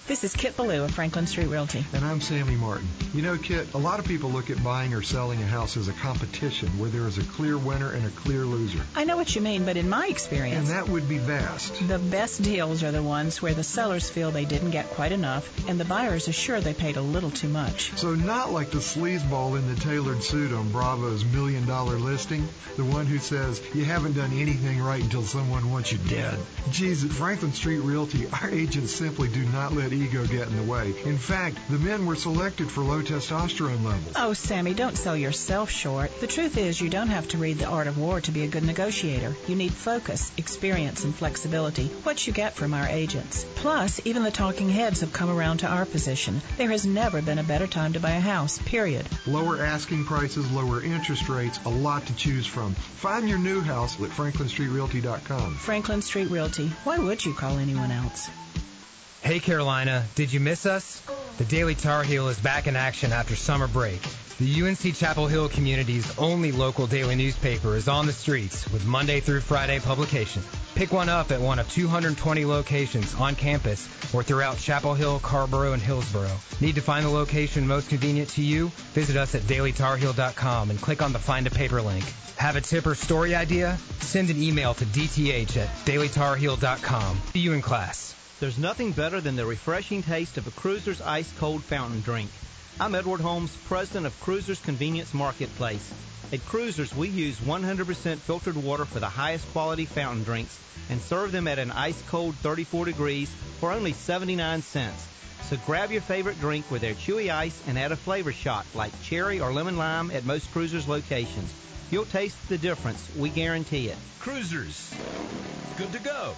Speaker 7: This is Kit Ballou of Franklin Street Realty.
Speaker 8: And I'm Sammy Martin. You know, Kit, a lot of people look at buying or selling a house as a competition where there is a clear winner and a clear loser.
Speaker 7: I know what you mean, but in my experience...
Speaker 8: And that would be best.
Speaker 7: The best deals are the ones where the sellers feel they didn't get quite enough, and the buyers are sure they paid a little too much.
Speaker 8: So not like the sleazeball in the tailored suit on Bravo's $1 Million Listing, the one who says, you haven't done anything right until someone wants you dead. Geez, at Franklin Street Realty, our agents simply do not let ego get in the way. In fact, the men were selected for low testosterone levels.
Speaker 7: Oh, Sammy, don't sell yourself short. The truth is you don't have to read The Art of War to be a good negotiator. You need focus, experience, and flexibility, what you get from our agents. Plus, even the talking heads have come around to our position. There has never been a better time to buy a house, period.
Speaker 8: Lower asking prices, lower interest rates, a lot to choose from. Find your new house at franklinstreetrealty.com.
Speaker 7: Franklin Street Realty. Why would you call anyone else?
Speaker 9: Hey Carolina, did you miss us? The Daily Tar Heel is back in action after summer break. The UNC Chapel Hill community's only local daily newspaper is on the streets with Monday through Friday publication. Pick one up at one of 220 locations on campus or throughout Chapel Hill, Carrboro, and Hillsboro. Need to find the location most convenient to you? Visit us at dailytarheel.com and click on the Find a Paper link. Have a tip or story idea? Send an email to dth@dailytarheel.com. See you in class.
Speaker 10: There's nothing better than the refreshing taste of a Cruiser's ice-cold fountain drink. I'm Edward Holmes, president of Cruiser's Convenience Marketplace. At Cruiser's, we use 100% filtered water for the highest quality fountain drinks and serve them at an ice-cold 34 degrees for only 79 cents. So grab your favorite drink with their chewy ice and add a flavor shot like cherry or lemon lime at most Cruiser's locations. You'll taste the difference. We guarantee it.
Speaker 15: Cruisers. Good to go.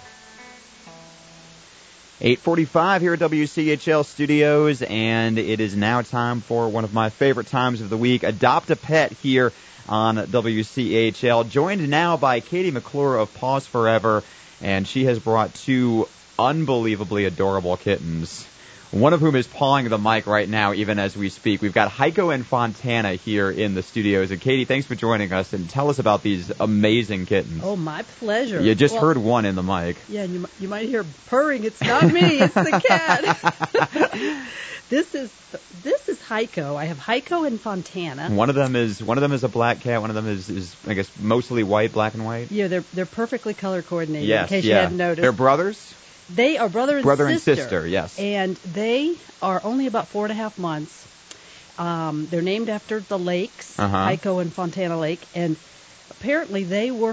Speaker 2: 8:45 here at WCHL Studios, and it is now time for one of my favorite times of the week, Adopt a Pet here on WCHL. Joined now by Katie McClure of Paws Forever, and she has brought two unbelievably adorable kittens, one of whom is pawing the mic right now even as we speak. We've got Heiko and Fontana here in the studios. And Katie, thanks for joining us, and tell us about these amazing kittens.
Speaker 12: Oh, my pleasure.
Speaker 2: You just heard one in the mic.
Speaker 12: Yeah, and you might hear purring. It's not me, it's the cat. This is Heiko. I have Heiko and Fontana.
Speaker 2: One of them is a black cat. One of them is I guess mostly white, black and white.
Speaker 12: Yeah, they're perfectly color coordinated.
Speaker 2: Yes,
Speaker 12: in case you hadn't noticed.
Speaker 2: They're brothers.
Speaker 12: They are brother and
Speaker 2: sister, yes.
Speaker 12: And they are only about 4.5 months. They're named after the lakes, Heiko and Fontana Lake, and apparently they were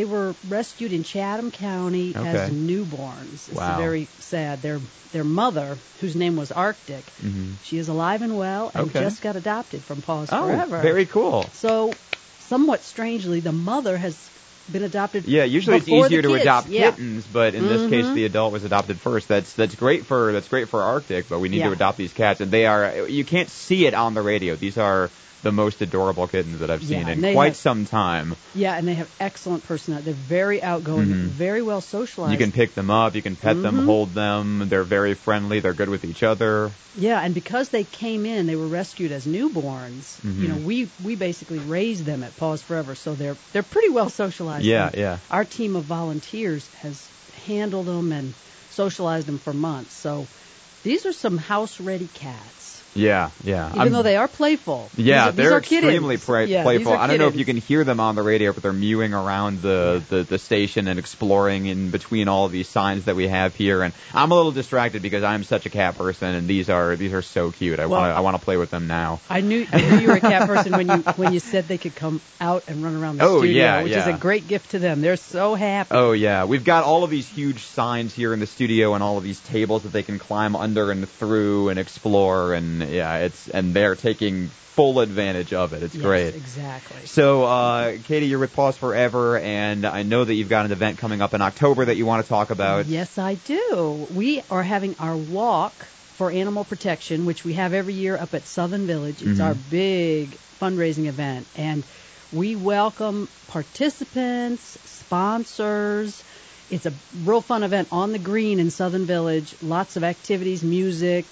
Speaker 12: rescued in Chatham County as newborns. It's very sad. Their mother, whose name was Arctic, she is alive and well and just got adopted from Paws Forever.
Speaker 2: Oh, very cool.
Speaker 12: So, somewhat strangely, the mother has been adopted.
Speaker 2: Yeah, usually it's easier to adopt kittens, but in this case, the adult was adopted first. That's great for Arctic, but we need to adopt these cats, and you can't see it on the radio. These are the most adorable kittens that I've seen in quite some time.
Speaker 12: Yeah, and they have excellent personality. They're very outgoing, very well socialized.
Speaker 2: You can pick them up, you can pet them, hold them. They're very friendly. They're good with each other.
Speaker 12: Yeah, and because they came in, they were rescued as newborns. You know, we basically raised them at Paws Forever, so they're pretty well socialized.
Speaker 2: Yeah.
Speaker 12: Our team of volunteers has handled them and socialized them for months. So these are some house-ready cats.
Speaker 2: Yeah.
Speaker 12: Even though they are playful.
Speaker 2: Yeah,
Speaker 12: these are
Speaker 2: extremely playful. I don't know if you can
Speaker 12: kittens.
Speaker 2: hear them on the radio, but they're mewing around the station and exploring in between all of these signs that we have here. And I'm a little distracted because I'm such a cat person, and these are so cute. I want to play with them now.
Speaker 12: I knew you were a cat person when you said they could come out and run around the studio, which is a great gift to them. They're so happy.
Speaker 2: Oh yeah, we've got all of these huge signs here in the studio and all of these tables that they can climb under and through and explore, and they're taking full advantage of it. It's great.
Speaker 12: Exactly.
Speaker 2: So, Katie, you're with Paws Forever, and I know that you've got an event coming up in October that you want to talk about.
Speaker 12: Yes, I do. We are having our walk for animal protection, which we have every year up at Southern Village. It's our big fundraising event, and we welcome participants, sponsors. It's a real fun event on the green in Southern Village. Lots of activities, music,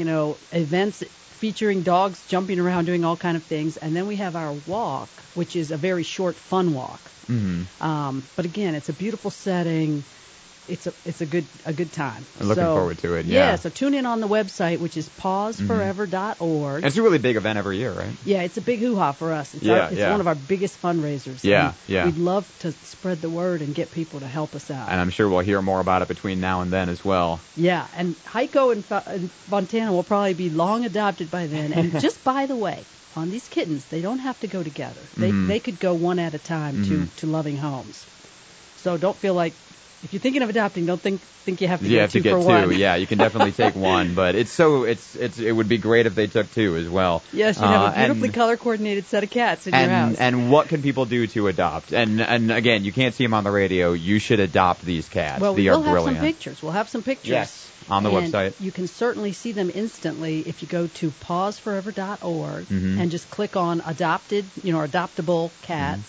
Speaker 12: events featuring dogs jumping around, doing all kind of things. And then we have our walk, which is a very short, fun walk. But again, it's a beautiful setting. it's a good time.
Speaker 2: I'm looking forward to it. Yeah.
Speaker 12: So tune in on the website, which is pauseforever.org.
Speaker 2: And it's a really big event every year, right?
Speaker 12: Yeah, it's a big hoo-ha for us. It's one of our biggest fundraisers.
Speaker 2: Yeah,
Speaker 12: We'd love to spread the word and get people to help us out.
Speaker 2: And I'm sure we'll hear more about it between now and then as well.
Speaker 12: Yeah, and Heiko and Fontana will probably be long adopted by then. And just by the way, on these kittens, they don't have to go together. They could go one at a time to loving homes. So don't feel like, if you're thinking of adopting, don't think you have to get two for one.
Speaker 2: Yeah, you can definitely take one, but it would be great if they took two as well.
Speaker 12: Yes, you'd have a beautifully color-coordinated set of cats in your house.
Speaker 2: And what can people do to adopt? And again, you can't see them on the radio. You should adopt these cats.
Speaker 12: Well,
Speaker 2: they are
Speaker 12: have
Speaker 2: brilliant.
Speaker 12: some pictures. We'll have some pictures.
Speaker 2: Yes, on the website.
Speaker 12: You can certainly see them instantly if you go to pauseforever.org and just click on adopted, adoptable cats.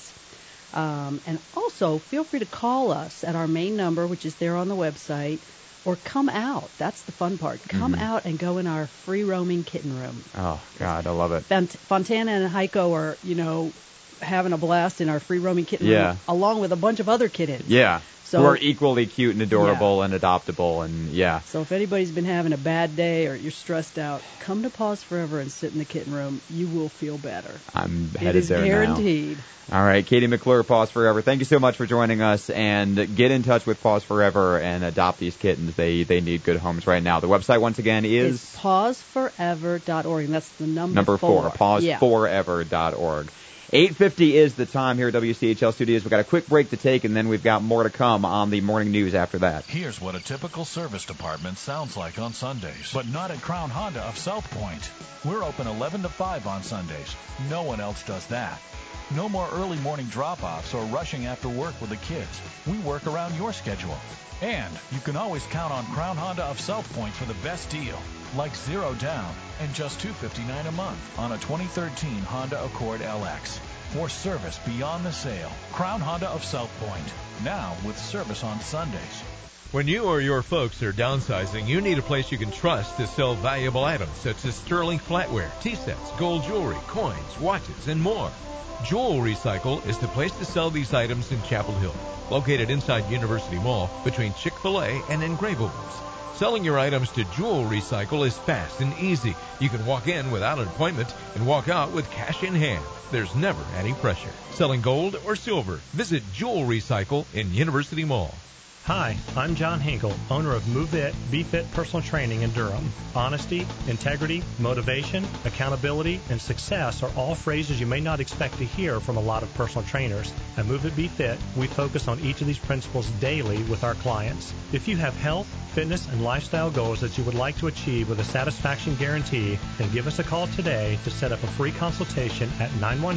Speaker 12: And also, feel free to call us at our main number, which is there on the website, or come out. That's the fun part. Come out and go in our free roaming kitten room.
Speaker 2: Oh, God, I love it.
Speaker 12: Fontana and Heiko are, having a blast in our free roaming kitten room, along with a bunch of other kittens.
Speaker 2: Yeah. Who are equally cute and adorable and adoptable, and
Speaker 12: So if anybody's been having a bad day or you're stressed out, come to Pause Forever and sit in the kitten room. You will feel better.
Speaker 2: I'm headed there now.
Speaker 12: It is guaranteed.
Speaker 2: All right, Katie McClure, Pause Forever. Thank you so much for joining us, and get in touch with Pause Forever and adopt these kittens. They need good homes right now. The website, once again, is
Speaker 12: pauseforever.org, and that's the number
Speaker 2: 4. Pauseforever.org. 8:50 is the time here at WCHL Studios. We've got a quick break to take, and then we've got more to come on the morning news after that.
Speaker 11: Here's what a typical service department sounds like on Sundays, but not at Crown Honda of South Point. We're open 11 to 5 on Sundays. No one else does that. No more early morning drop-offs or rushing after work with the kids. We work around your schedule. And you can always count on Crown Honda of South Point for the best deal, like 0 down and just $259 a month on a 2013 Honda Accord LX. For service beyond the sale, Crown Honda of South Point, now with service on Sundays.
Speaker 15: When you or your folks are downsizing, you need a place you can trust to sell valuable items such as sterling flatware, tea sets, gold jewelry, coins, watches, and more. Jewel Recycle is the place to sell these items in Chapel Hill, located inside University Mall between Chick-fil-A and Engravables. Selling your items to Jewel Recycle is fast and easy. You can walk in without an appointment and walk out with cash in hand. There's never any pressure. Selling gold or silver, visit Jewel Recycle in University Mall.
Speaker 13: Hi, I'm John Hinkle, owner of Move It, Be Fit Personal Training in Durham. Honesty, integrity, motivation, accountability, and success are all phrases you may not expect to hear from a lot of personal trainers. At Move It, Be Fit, we focus on each of these principles daily with our clients. If you have health, fitness, and lifestyle goals that you would like to achieve with a satisfaction guarantee, then give us a call today to set up a free consultation at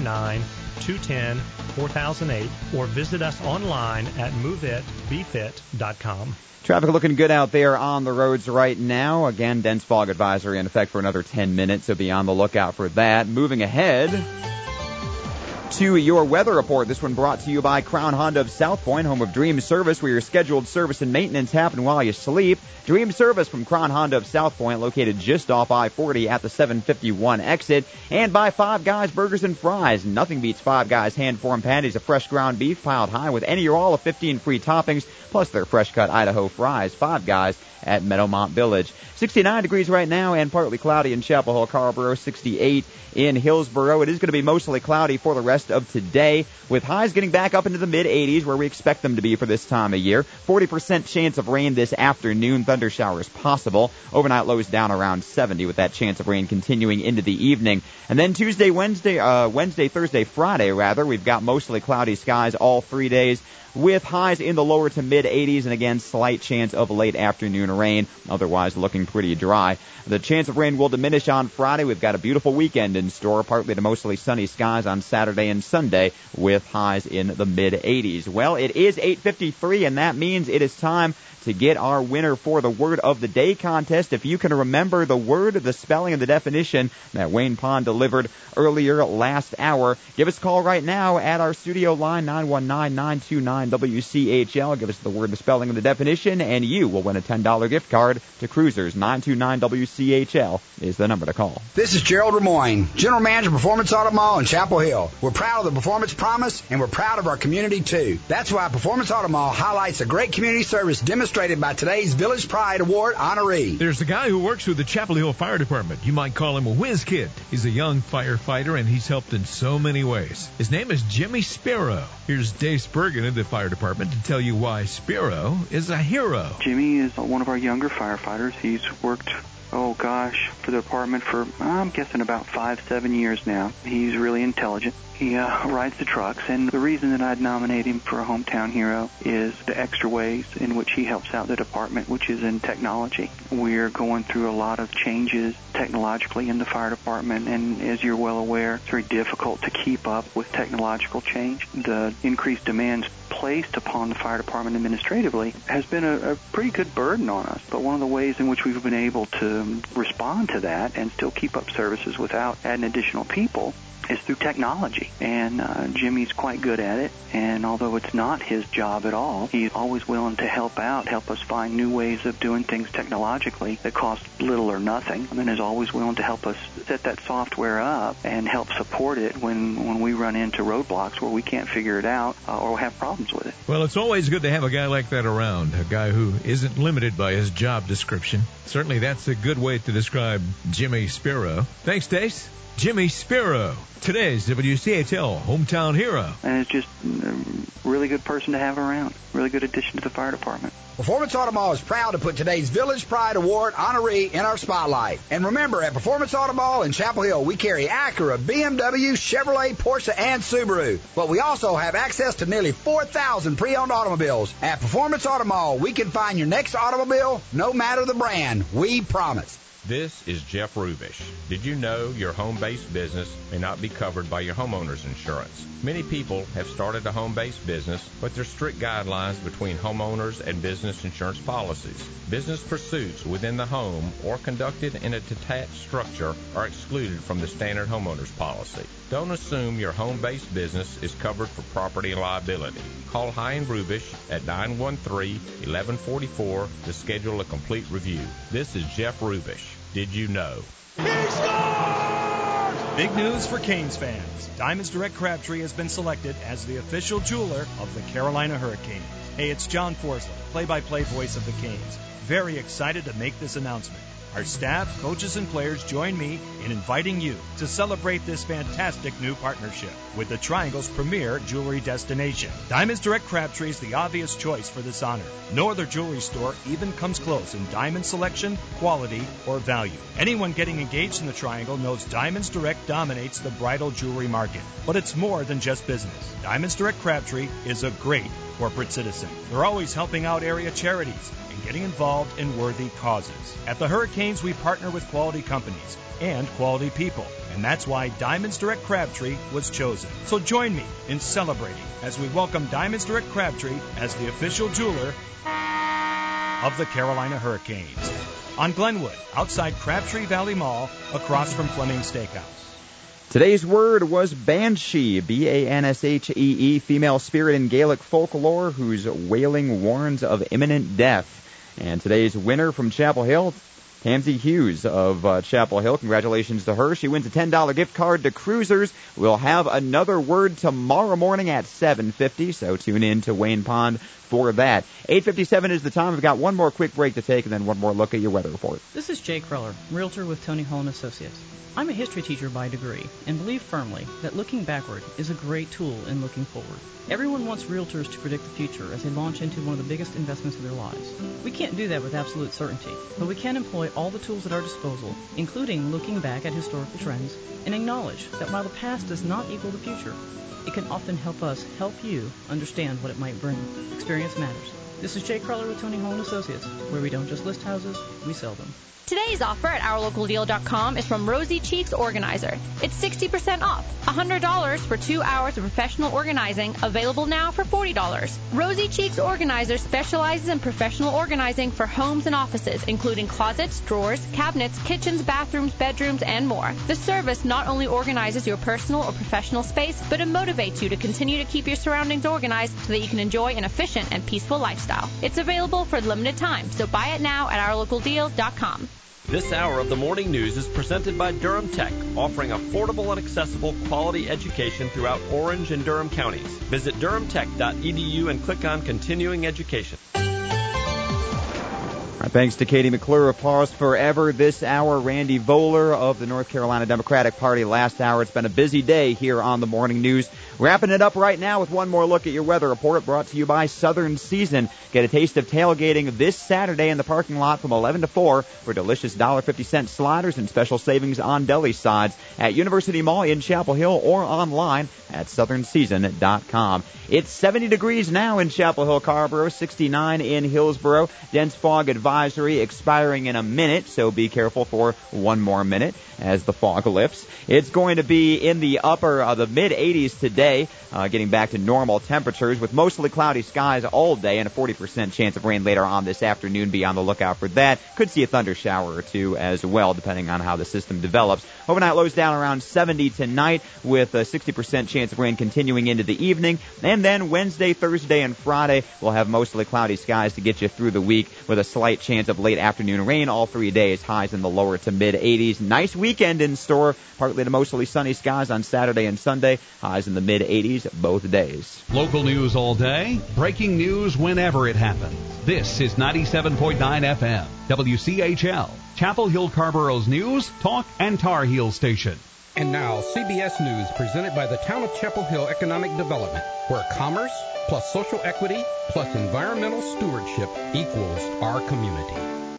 Speaker 13: 919-210-4008 or visit us online at moveitbefit.com.
Speaker 2: Traffic looking good out there on the roads right now. Again, dense fog advisory in effect for another 10 minutes, so be on the lookout for that. Moving ahead to your weather report. This one brought to you by Crown Honda of South Point, home of Dream Service, where your scheduled service and maintenance happen while you sleep. Dream Service from Crown Honda of South Point, located just off I-40 at the 751 exit. And by Five Guys Burgers and Fries. Nothing beats Five Guys hand-formed patties of fresh ground beef piled high with any or all of 15 free toppings, plus their fresh-cut Idaho fries. Five Guys at Meadowmont Village. 69 degrees right now and partly cloudy in Chapel Hill, Carrboro. 68 in Hillsboro. It is going to be mostly cloudy for the rest of today, with highs getting back up into the mid-80s where we expect them to be for this time of year. 40% chance of rain this afternoon. Thunder showers possible. Overnight lows down around 70 with that chance of rain continuing into the evening. And then Tuesday, Wednesday, Thursday, Friday, we've got mostly cloudy skies all 3 days, with highs in the lower to mid-80s and, again, slight chance of late afternoon rain, otherwise looking pretty dry. The chance of rain will diminish on Friday. We've got a beautiful weekend in store, partly to mostly sunny skies on Saturday and Sunday, with highs in the mid-80s. Well, it is 8:53, and that means it is time to get our winner for the Word of the Day contest. If you can remember the word, the spelling, and the definition that Wayne Pond delivered earlier last hour, give us a call right now at our studio line, 919-929-WCHL. Give us the word, the spelling, and the definition, and you will win a $10 gift card to Cruisers. 929-WCHL is the number to call.
Speaker 14: This is Gerald Lemoyne, General Manager, Performance Auto Mall in Chapel Hill. We're proud of the Performance Promise, and we're proud of our community, too. That's why Performance Auto Mall highlights a great community service demonstrated by today's Village Pride Award honoree.
Speaker 15: There's a guy who works with the Chapel Hill Fire Department. You might call him a whiz kid. He's a young firefighter, and he's helped in so many ways. His name is Jimmy Spiro. Here's Dave Spurgeon of the fire department to tell you why Spiro is a hero.
Speaker 16: Jimmy is one of our younger firefighters. He's worked for the department for, I'm guessing, about 5-7 years now. He's really intelligent. He rides the trucks, and the reason that I'd nominate him for a hometown hero is the extra ways in which he helps out the department, which is in technology. We're going through a lot of changes technologically in the fire department, and as you're well aware, it's very difficult to keep up with technological change. The increased demands placed upon the fire department administratively has been a pretty good burden on us. But one of the ways in which we've been able to respond to that and still keep up services without adding additional people is through technology. And Jimmy's quite good at it, and although it's not his job at all, he's always willing to help us find new ways of doing things technologically that cost little or nothing, and is always willing to help us set that software up and help support it when we run into roadblocks where we can't figure it out or have problems with it.
Speaker 15: Well, it's always good to have a guy like that around, a guy who isn't limited by his job description. Certainly that's a good way to describe Jimmy Spiro. Thanks, Stace. Jimmy Spiro, today's WCHL Hometown Hero.
Speaker 16: And it's just a really good person to have around. Really good addition to the fire department.
Speaker 14: Performance Auto Mall is proud to put today's Village Pride Award honoree in our spotlight. And remember, at Performance Auto Mall in Chapel Hill, we carry Acura, BMW, Chevrolet, Porsche, and Subaru. But we also have access to nearly 4,000 pre-owned automobiles. At Performance Auto Mall, we can find your next automobile, no matter the brand. We promise.
Speaker 17: This is Jeff Rubish. Did you know your home-based business may not be covered by your homeowner's insurance? Many people have started a home-based business, but there's strict guidelines between homeowners and business insurance policies. Business pursuits within the home or conducted in a detached structure are excluded from the standard homeowner's policy. Don't assume your home-based business is covered for property liability. Call Hein Rubish at 913-1144 to schedule a complete review. This is Jeff Rubish. Did you know?
Speaker 18: Big news for Canes fans. Diamonds Direct Crabtree has been selected as the official jeweler of the Carolina Hurricanes. Hey, it's John Forsler, play-by-play voice of the Canes. Very excited to make this announcement. Our staff, coaches, and players join me in inviting you to celebrate this fantastic new partnership with the Triangle's premier jewelry destination. Diamonds Direct Crabtree is the obvious choice for this honor. No other jewelry store even comes close in diamond selection, quality, or value. Anyone getting engaged in the Triangle knows Diamonds Direct dominates the bridal jewelry market. But it's more than just business. Diamonds Direct Crabtree is a great corporate citizen. They're always helping out area charities and getting involved in worthy causes. At the Hurricanes, we partner with quality companies and quality people, and that's why Diamonds Direct Crabtree was chosen. So join me in celebrating as we welcome Diamonds Direct Crabtree as the official jeweler of the Carolina Hurricanes on Glenwood, outside Crabtree Valley Mall, across from Fleming's Steakhouse.
Speaker 2: Today's word was banshee, B-A-N-S-H-E-E, female spirit in Gaelic folklore whose wailing warns of imminent death. And today's winner from Chapel Hill, Tamsy Hughes of Chapel Hill. Congratulations to her. She wins a $10 gift card to Cruisers. We'll have another word tomorrow morning at 7:50, so tune in to Wayne Pond for that. 8:57 is the time. We've got one more quick break to take and then one more look at your weather report.
Speaker 19: This is Jay Cruller, realtor with Tony Hall & Associates. I'm a history teacher by degree and believe firmly that looking backward is a great tool in looking forward. Everyone wants realtors to predict the future as they launch into one of the biggest investments of their lives. We can't do that with absolute certainty, but we can employ all the tools at our disposal, including looking back at historical trends, and acknowledge that while the past does not equal the future, it can often help us help you understand what it might bring. Experience matters. This is Jay Cruller with Tony Hall & Associates, where we don't just list houses, we sell them.
Speaker 20: Today's offer at OurLocalDeal.com is from Rosie Cheeks Organizer. It's 60% off. $100 for 2 hours of professional organizing, available now for $40. Rosie Cheeks Organizer specializes in professional organizing for homes and offices, including closets, drawers, cabinets, kitchens, bathrooms, bedrooms, and more. The service not only organizes your personal or professional space, but it motivates you to continue to keep your surroundings organized so that you can enjoy an efficient and peaceful lifestyle. It's available for a limited time, so buy it now at OurLocalDeal.com.
Speaker 1: This hour of the morning news is presented by Durham Tech, offering affordable and accessible quality education throughout Orange and Durham counties. Visit durhamtech.edu and click on Continuing Education.
Speaker 2: Our thanks to Katie McClure of Pause Forever this hour, Randy Voller of the North Carolina Democratic Party last hour. It's been a busy day here on the Morning News. Wrapping it up right now with one more look at your weather report brought to you by Southern Season. Get a taste of tailgating this Saturday in the parking lot from 11 to 4 for delicious $1.50 sliders and special savings on deli sides at University Mall in Chapel Hill or online at southernseason.com. It's 70 degrees now in Chapel Hill, Carrboro, 69 in Hillsboro. Dense fog advisory expiring in a minute, so be careful for one more minute as the fog lifts. It's going to be in the the mid-80s today, getting back to normal temperatures with mostly cloudy skies all day and a 40% chance of rain later on this afternoon. Be on the lookout for that. Could see a thunder shower or two as well, depending on how the system develops. Overnight lows down around 70 tonight with a 60% chance of rain continuing into the evening. And then Wednesday, Thursday, and Friday, we'll have mostly cloudy skies to get you through the week with a slight chance of late afternoon rain all 3 days, highs in the lower to mid-80s. Nice weekend in store, partly to mostly sunny skies on Saturday and Sunday, highs in the mid-80s both days.
Speaker 3: Local news all day, breaking news whenever it happens. This is 97.9 FM, WCHL, Chapel Hill Carrboro's news, talk, and Tar Heel station.
Speaker 4: And now, CBS News presented by the Town of Chapel Hill Economic Development, where commerce plus social equity plus environmental stewardship equals our community.